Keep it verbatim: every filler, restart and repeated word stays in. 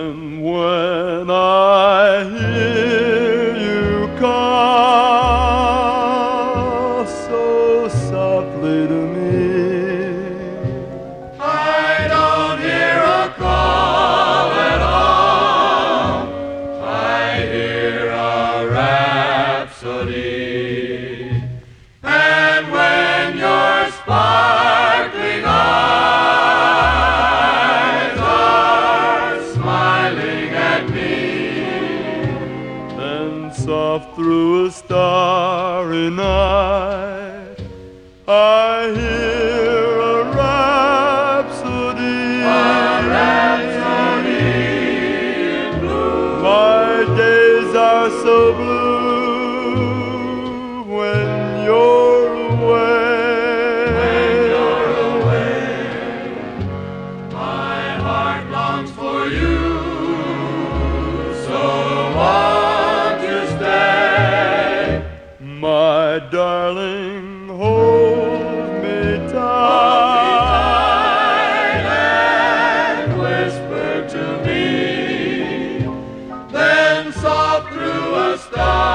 And when I hear you call so softly to me, I don't hear a call at all. I hear a rhapsody. And when your sparkling eyes are smiling at me, then soft through a starry night I hear a rhapsody, a rhapsody in blue. My days are so blue when you're away. When you're away, my heart longs for you. So won't you stay? My darling, hold me tight, and whisper to me, then soft through a star.